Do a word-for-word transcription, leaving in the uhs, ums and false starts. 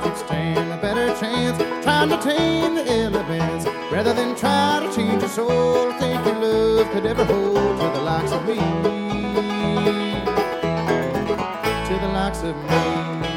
you'd stand a better chance trying to tame the elements rather than try to change your soul. Thinking love could ever hold to the likes of me, to the likes of me.